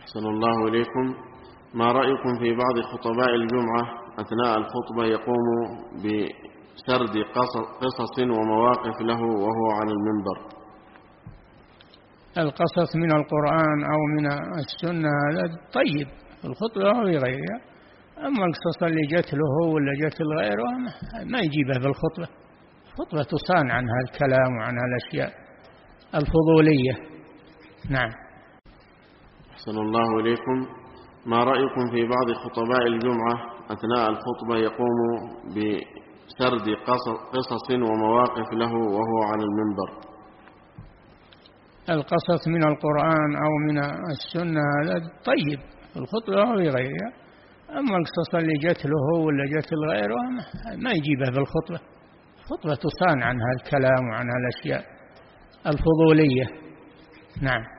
أحسن الله إليكم. ما رأيكم في بعض خطباء الجمعة أثناء الخطبة يقوم بسرد قصص ومواقف له وهو على المنبر؟ القصص من القرآن أو من السنة هذا طيب في الخطبة أو في غيرها، أما القصص اللي جت له ولا جت لغيره ما يجيبها في الخطبة. الخطبة تصان عنها الكلام وعنها الأشياء الفضولية. نعم. أحسن الله إليكم. ما رأيكم في بعض خطباء الجمعة أثناء الخطبة يقوم بسرد قصص ومواقف له وهو على المنبر؟ القصص من القرآن أو من السنة هذا طيب في الخطبة أو في غيرها، أما القصص اللي جت له ولا جت لغيره ما يجيبها في الخطبة. الخطبة تصان عنها الكلام وعنها الأشياء الفضولية. نعم.